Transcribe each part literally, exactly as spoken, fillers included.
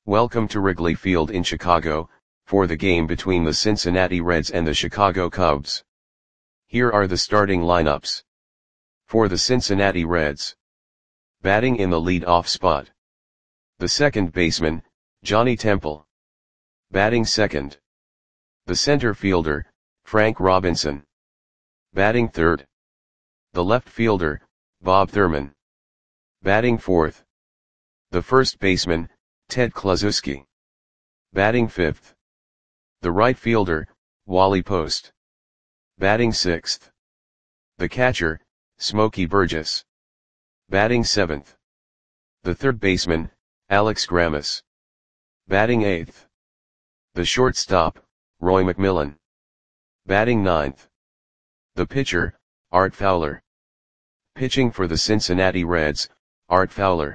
Welcome to Wrigley Field in Chicago, for the game between the Cincinnati Reds and the Chicago Cubs. Here are the starting lineups. For the Cincinnati Reds. Batting in the lead-off spot. The second baseman, Johnny Temple. Batting second. The center fielder, Frank Robinson. Batting third. The left fielder, Bob Thurman. Batting fourth. The first baseman, Ted Kluszewski. Batting fifth. The right fielder, Wally Post. Batting sixth. The catcher, Smokey Burgess. Batting seventh. The third baseman, Alex Grammas. Batting eighth. The shortstop, Roy McMillan. Batting ninth. The pitcher, Art Fowler. Pitching for the Cincinnati Reds, Art Fowler.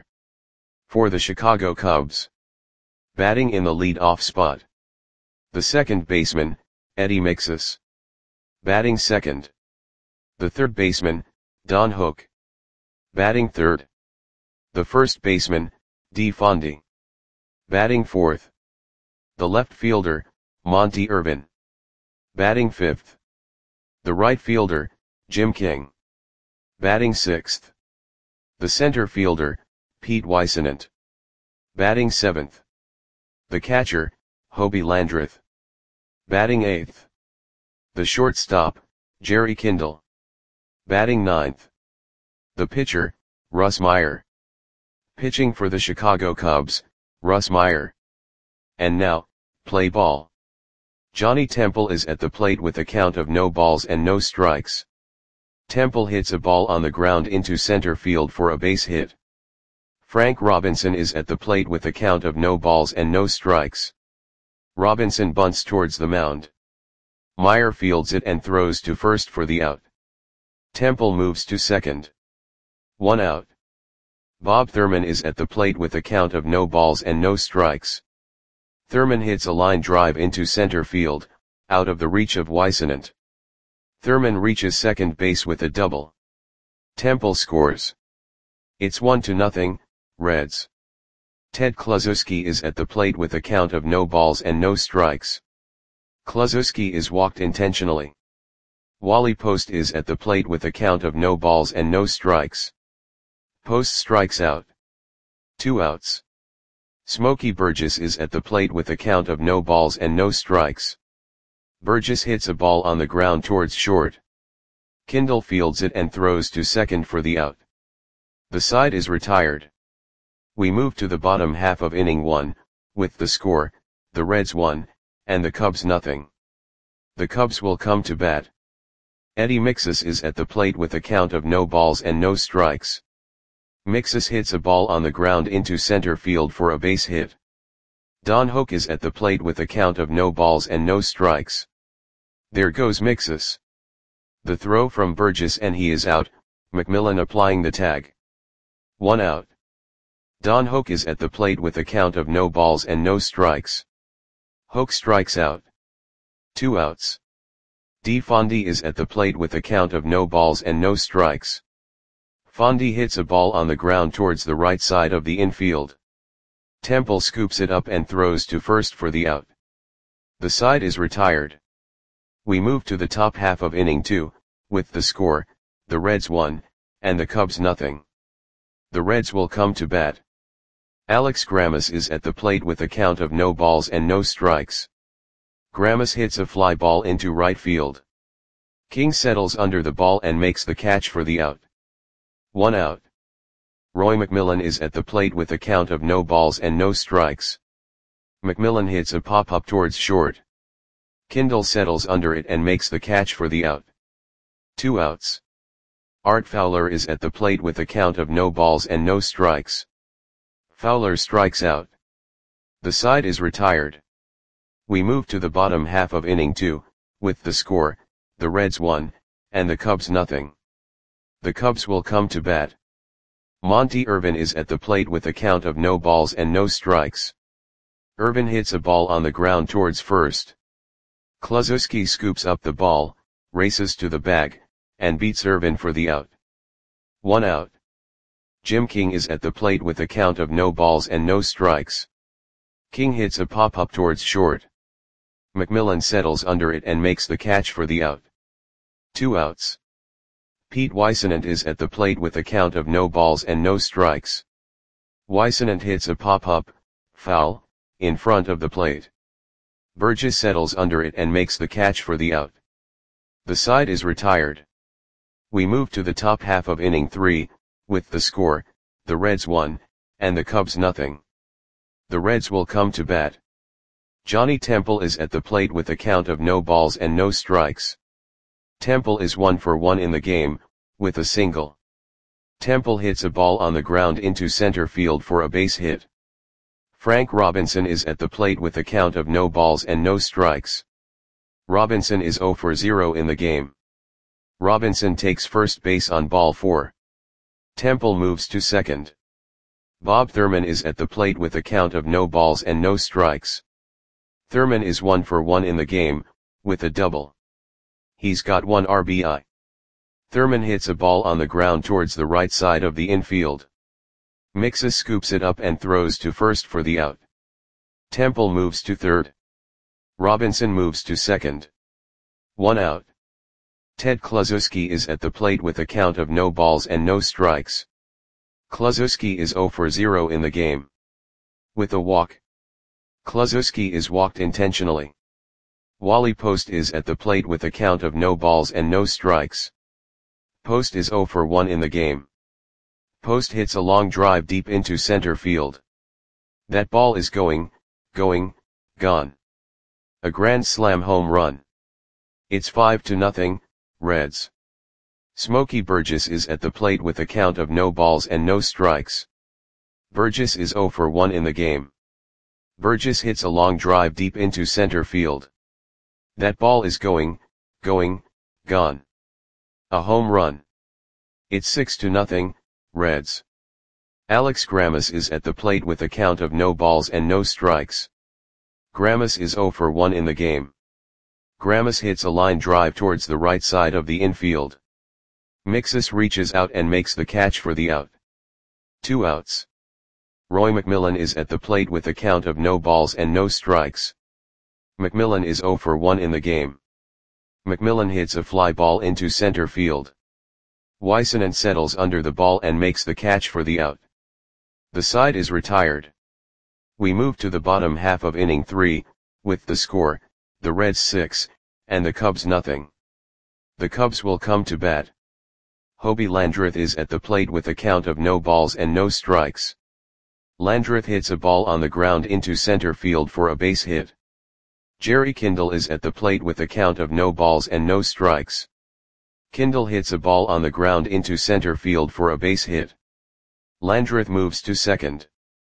For the Chicago Cubs. Batting in the lead-off spot. The second baseman, Eddie Mixas. Batting second. The third baseman, Don Hook. Batting third. The first baseman, Dee Fondy. Batting fourth. The left fielder, Monte Irvin. Batting fifth. The right fielder, Jim King. Batting sixth. The center fielder, Pete Weissenant. Batting seventh. The catcher, Hobie Landreth. Batting eighth. The shortstop, Jerry Kindle. Batting ninth. The pitcher, Russ Meyer. Pitching for the Chicago Cubs, Russ Meyer. And now, play ball. Johnny Temple is at the plate with a count of no balls and no strikes. Temple hits a ball on the ground into center field for a base hit. Frank Robinson is at the plate with a count of no balls and no strikes. Robinson bunts towards the mound. Meyer fields it and throws to first for the out. Temple moves to second. One out. Bob Thurman is at the plate with a count of no balls and no strikes. Thurman hits a line drive into center field, out of the reach of Weissenant. Thurman reaches second base with a double. Temple scores. It's one to nothing, Reds. Ted Kluszewski is at the plate with a count of no balls and no strikes. Kluszewski is walked intentionally. Wally Post is at the plate with a count of no balls and no strikes. Post strikes out. Two outs. Smokey Burgess is at the plate with a count of no balls and no strikes. Burgess hits a ball on the ground towards short. Kindle fields it and throws to second for the out. The side is retired. We move to the bottom half of inning one, with the score, the Reds one, and the Cubs nothing. The Cubs will come to bat. Eddie Mixas is at the plate with a count of no balls and no strikes. Mixas hits a ball on the ground into center field for a base hit. Don Hook is at the plate with a count of no balls and no strikes. There goes Mixas. The throw from Burgess and he is out, McMillan applying the tag. One out. Don Hook is at the plate with a count of no balls and no strikes. Hook strikes out. Two outs. Dee Fondy is at the plate with a count of no balls and no strikes. Fondy hits a ball on the ground towards the right side of the infield. Temple scoops it up and throws to first for the out. The side is retired. We move to the top half of inning two, with the score, the Reds one, and the Cubs nothing. The Reds will come to bat. Alex Grammas is at the plate with a count of no balls and no strikes. Grammas hits a fly ball into right field. King settles under the ball and makes the catch for the out. One out. Roy McMillan is at the plate with a count of no balls and no strikes. McMillan hits a pop-up towards short. Kindle settles under it and makes the catch for the out. Two outs. Art Fowler is at the plate with a count of no balls and no strikes. Fowler strikes out. The side is retired. We move to the bottom half of inning two, with the score, the Reds one, and the Cubs nothing. The Cubs will come to bat. Monte Irvin is at the plate with a count of no balls and no strikes. Irvin hits a ball on the ground towards first. Kluszewski scoops up the ball, races to the bag, and beats Irvin for the out. One out. Jim King is at the plate with a count of no balls and no strikes. King hits a pop-up towards short. McMillan settles under it and makes the catch for the out. Two outs. Pete Weissenant is at the plate with a count of no balls and no strikes. Weissenant hits a pop-up, foul, in front of the plate. Burgess settles under it and makes the catch for the out. The side is retired. We move to the top half of inning three, with the score, the Reds one, and the Cubs nothing. The Reds will come to bat. Johnny Temple is at the plate with a count of no balls and no strikes. Temple is one for one in the game, with a single. Temple hits a ball on the ground into center field for a base hit. Frank Robinson is at the plate with a count of no balls and no strikes. Robinson is zero for zero in the game. Robinson takes first base on ball four. Temple moves to second. Bob Thurman is at the plate with a count of no balls and no strikes. Thurman is one for one in the game, with a double. He's got one R B I. Thurman hits a ball on the ground towards the right side of the infield. Mixes scoops it up and throws to first for the out. Temple moves to third. Robinson moves to second. One out. Ted Kluszewski is at the plate with a count of no balls and no strikes. Kluszewski is zero for zero in the game. With a walk. Kluszewski is walked intentionally. Wally Post is at the plate with a count of no balls and no strikes. Post is zero for one in the game. Post hits a long drive deep into center field. That ball is going, going, gone. A grand slam home run. It's five to nothing, Reds. Smokey Burgess is at the plate with a count of no balls and no strikes. Burgess is zero for one in the game. Burgess hits a long drive deep into center field. That ball is going, going, gone. A home run. It's six to nothing, Reds. Alex Grammas is at the plate with a count of no balls and no strikes. Grammas is zero for one in the game. Grammas hits a line drive towards the right side of the infield. Mixes reaches out and makes the catch for the out. Two outs. Roy McMillan is at the plate with a count of no balls and no strikes. McMillan is zero for one in the game. McMillan hits a fly ball into center field. Weissenant settles under the ball and makes the catch for the out. The side is retired. We move to the bottom half of inning three, with the score, the Reds six, and the Cubs nothing. The Cubs will come to bat. Hobie Landreth is at the plate with a count of no balls and no strikes. Landreth hits a ball on the ground into center field for a base hit. Jerry Kindle is at the plate with a count of no balls and no strikes. Kindle hits a ball on the ground into center field for a base hit. Landreth moves to second.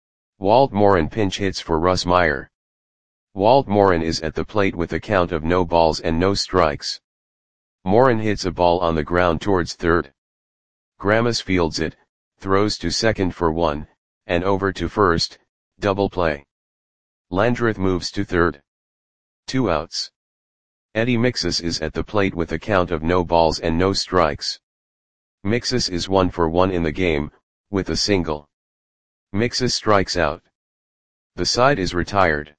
Walt Morin pinch hits for Russ Meyer. Walt Morin is at the plate with a count of no balls and no strikes. Morin hits a ball on the ground towards third. Grammas fields it, throws to second for one, and over to first, double play. Landreth moves to third. Two outs. Eddie Mixes is at the plate with a count of no balls and no strikes. Mixes is one for one in the game, with a single. Mixes strikes out. The side is retired.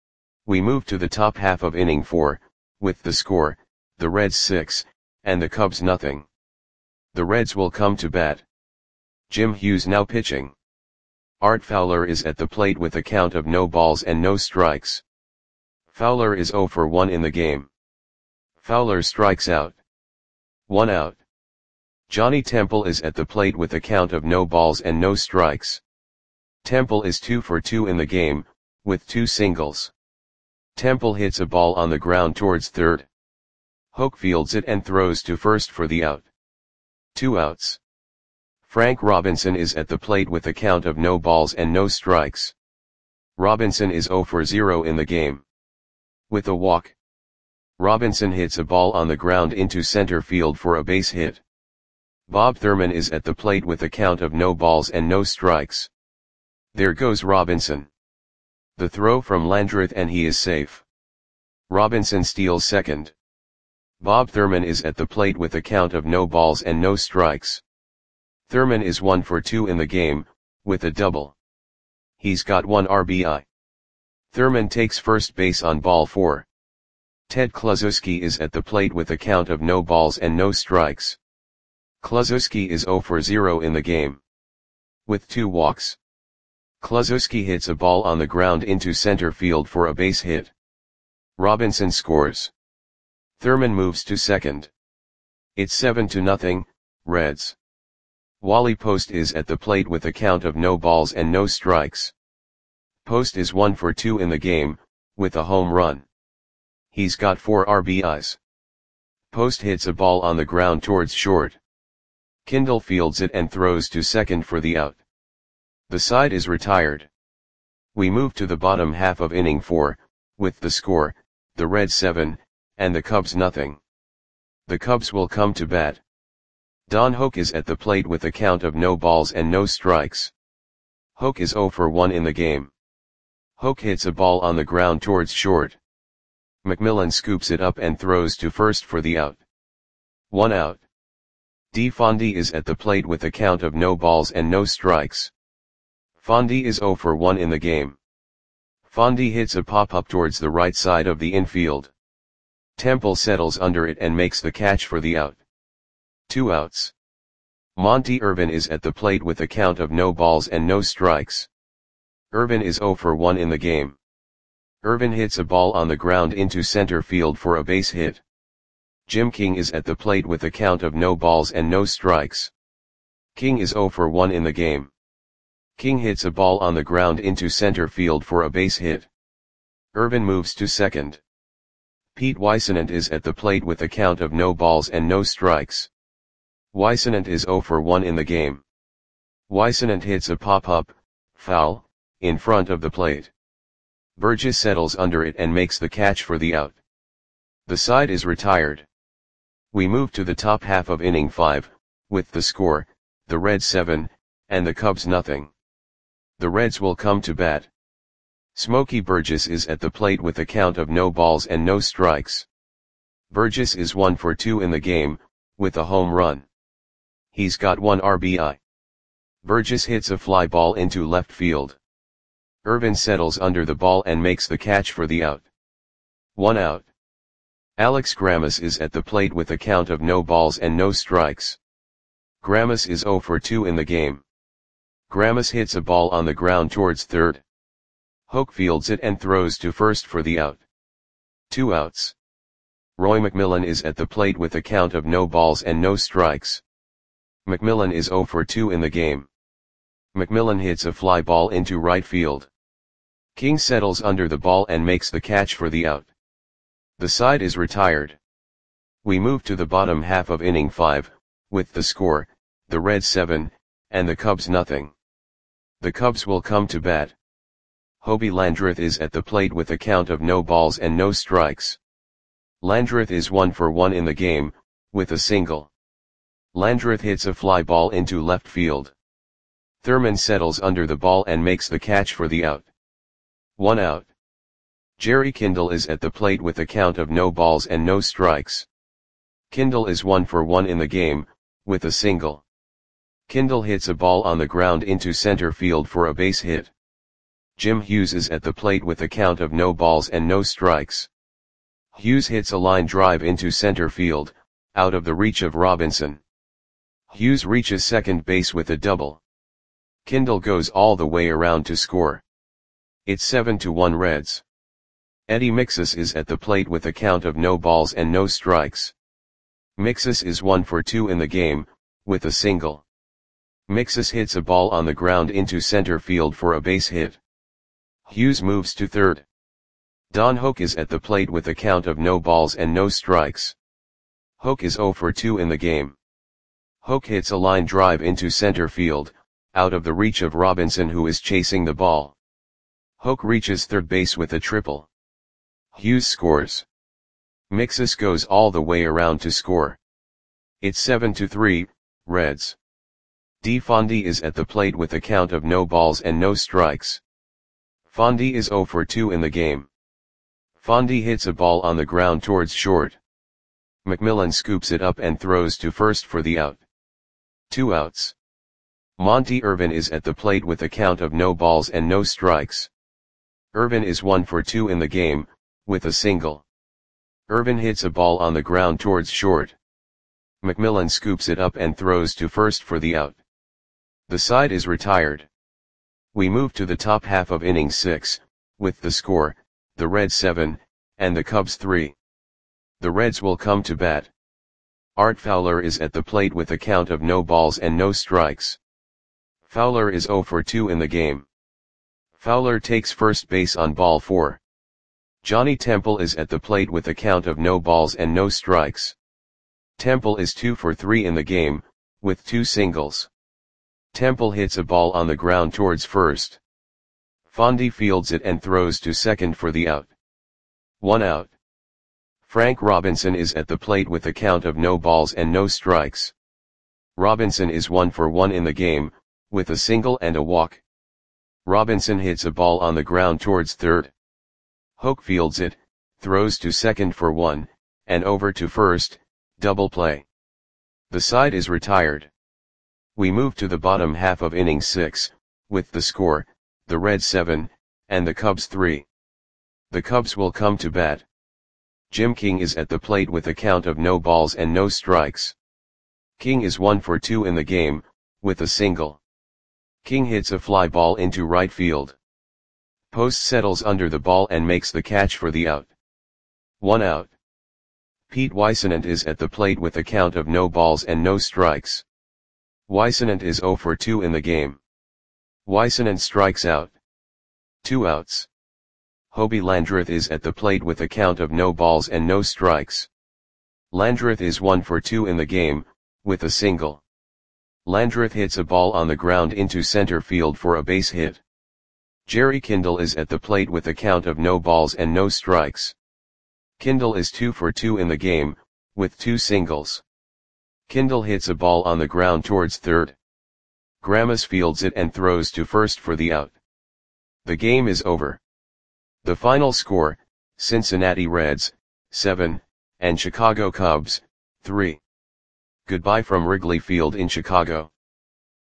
We move to the top half of inning four, with the score, the Reds six, and the Cubs nothing. The Reds will come to bat. Jim Hughes now pitching. Art Fowler is at the plate with a count of no balls and no strikes. Fowler is zero for one in the game. Fowler strikes out. One out. Johnny Temple is at the plate with a count of no balls and no strikes. Temple is two for two in the game, with two singles. Temple hits a ball on the ground towards third. Hoke fields it and throws to first for the out. Two outs. Frank Robinson is at the plate with a count of no balls and no strikes. Robinson is zero for zero in the game. With a walk. Robinson hits a ball on the ground into center field for a base hit. Bob Thurman is at the plate with a count of no balls and no strikes. There goes Robinson. The throw from Landreth and he is safe. Robinson steals second. Bob Thurman is at the plate with a count of no balls and no strikes. Thurman is one for two in the game, with a double. He's got one R B I. Thurman takes first base on ball four. Ted Kluszewski is at the plate with a count of no balls and no strikes. Kluszewski is zero for zero in the game. With two walks. Kluszewski hits a ball on the ground into center field for a base hit. Robinson scores. Thurman moves to second. It's seven to nothing, Reds. Wally Post is at the plate with a count of no balls and no strikes. Post is one for two in the game, with a home run. He's got four R B Is. Post hits a ball on the ground towards short. Kindle fields it and throws to second for the out. The side is retired. We move to the bottom half of inning four, with the score, the Reds seven, and the Cubs nothing. The Cubs will come to bat. Don Hoak is at the plate with a count of no balls and no strikes. Hoak is zero for one in the game. Hoak hits a ball on the ground towards short. McMillan scoops it up and throws to first for the out. One out. DeFondy is at the plate with a count of no balls and no strikes. Fondy is zero for one in the game. Fondy hits a pop-up towards the right side of the infield. Temple settles under it and makes the catch for the out. Two outs. Monty Irvin is at the plate with a count of no balls and no strikes. Irvin is zero for one in the game. Irvin hits a ball on the ground into center field for a base hit. Jim King is at the plate with a count of no balls and no strikes. King is zero for one in the game. King hits a ball on the ground into center field for a base hit. Irvin moves to second. Pete Weissenant is at the plate with a count of no balls and no strikes. Weissenant is zero for one in the game. Weissenant hits a pop-up, foul, in front of the plate. Burgess settles under it and makes the catch for the out. The side is retired. We move to the top half of inning five, with the score, the Reds seven, and the Cubs nothing. The Reds will come to bat. Smokey Burgess is at the plate with a count of no balls and no strikes. Burgess is one for two in the game, with a home run. He's got one R B I. Burgess hits a fly ball into left field. Irvin settles under the ball and makes the catch for the out. One out. Alex Grammas is at the plate with a count of no balls and no strikes. Grammas is zero for two in the game. Grammas hits a ball on the ground towards third. Hoak fields it and throws to first for the out. Two outs. Roy McMillan is at the plate with a count of no balls and no strikes. McMillan is zero for two in the game. McMillan hits a fly ball into right field. King settles under the ball and makes the catch for the out. The side is retired. We move to the bottom half of inning five, with the score, the Reds seven, and the Cubs nothing. The Cubs will come to bat. Hobie Landreth is at the plate with a count of no balls and no strikes. Landreth is one for one in the game, with a single. Landreth hits a fly ball into left field. Thurman settles under the ball and makes the catch for the out. One out. Jerry Kindle is at the plate with a count of no balls and no strikes. Kindle is one for one in the game, with a single. Kindle hits a ball on the ground into center field for a base hit. Jim Hughes is at the plate with a count of no balls and no strikes. Hughes hits a line drive into center field, out of the reach of Robinson. Hughes reaches second base with a double. Kindle goes all the way around to score. It's seven to one Reds. Eddie Mixus is at the plate with a count of no balls and no strikes. Mixus is one for two in the game, with a single. Mixus hits a ball on the ground into center field for a base hit. Hughes moves to third. Don Hoak is at the plate with a count of no balls and no strikes. Hoak is zero for two in the game. Hoak hits a line drive into center field, out of the reach of Robinson who is chasing the ball. Hoak reaches third base with a triple. Hughes scores. Mixus goes all the way around to score. It's seven to three, Reds. DeFondy is at the plate with a count of no balls and no strikes. Fondy is zero for two in the game. Fondy hits a ball on the ground towards short. McMillan scoops it up and throws to first for the out. Two outs. Monty Irvin is at the plate with a count of no balls and no strikes. Irvin is one for two in the game, with a single. Irvin hits a ball on the ground towards short. McMillan scoops it up and throws to first for the out. The side is retired. We move to the top half of inning six, with the score, the Reds seven, and the Cubs three. The Reds will come to bat. Art Fowler is at the plate with a count of no balls and no strikes. Fowler is zero for two in the game. Fowler takes first base on ball four. Johnny Temple is at the plate with a count of no balls and no strikes. Temple is two for three in the game, with two singles. Temple hits a ball on the ground towards first. Fondy fields it and throws to second for the out. One out. Frank Robinson is at the plate with a count of no balls and no strikes. Robinson is one for one in the game, with a single and a walk. Robinson hits a ball on the ground towards third. Hoke fields it, throws to second for one, and over to first, double play. The side is retired. We move to the bottom half of inning six, with the score, the Reds seven, and the Cubs three. The Cubs will come to bat. Jim King is at the plate with a count of no balls and no strikes. King is one for two in the game, with a single. King hits a fly ball into right field. Post settles under the ball and makes the catch for the out. One out. Pete Weissenant is at the plate with a count of no balls and no strikes. Weissenant is zero for two in the game. Weissenant strikes out. Two outs. Hobie Landreth is at the plate with a count of no balls and no strikes. Landreth is one for two in the game, with a single. Landreth hits a ball on the ground into center field for a base hit. Jerry Kindle is at the plate with a count of no balls and no strikes. Kindle is two for two in the game, with two singles. Kindle hits a ball on the ground towards third. Grammas fields it and throws to first for the out. The game is over. The final score, Cincinnati Reds, seven, and Chicago Cubs, three. Goodbye from Wrigley Field in Chicago.